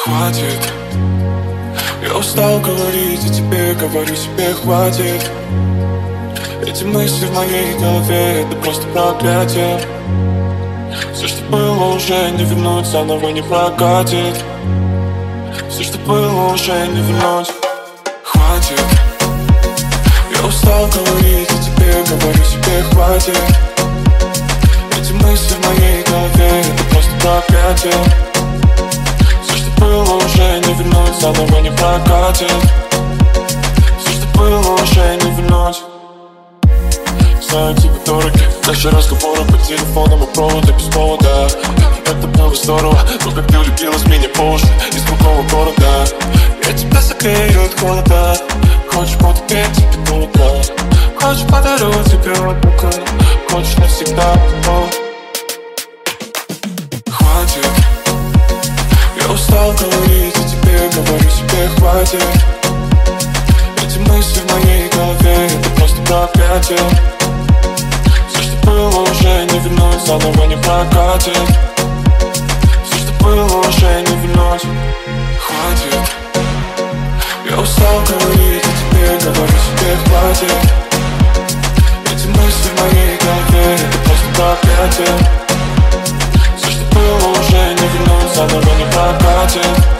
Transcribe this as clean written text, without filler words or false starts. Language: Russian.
Хватит. Я устал говорить, и тебе говорю себе хватит. Эти мысли в моей голове — это просто проклятие. Все, что было, уже не вернуть, заново не прокатит. Все, что было, уже не вернуть. Хватит. Я устал говорить, и тебе говорю себе хватит. Эти мысли в моей голове — это просто проклятие. Все, что было, уже не вернуть, заново не прокатит. Все, что было, уже не вернуть. Знаю, тебе дороги наши разговоры по телефону и провода без повода. Это было здорово, но как ты влюбилась в меня по уши из другого города. Я тебя согрею от холода. Хочешь потопить тебе до утра. Хочешь подарю тебе облако. Хочешь навсегда, о. Хватит. Я устал говорить, и тебе говорю себе хватит. Эти мысли в моей голове — это просто проклятие. Все, что было, уже не вернуть, заново не прокатит. Все, что было, уже не вернуть. Хватит. Я устал говорить, и тебе говорю себе хватит. Эти мысли в моей голове — это просто проклятие. Все, что было, уже не вернуть, заново не прокатит.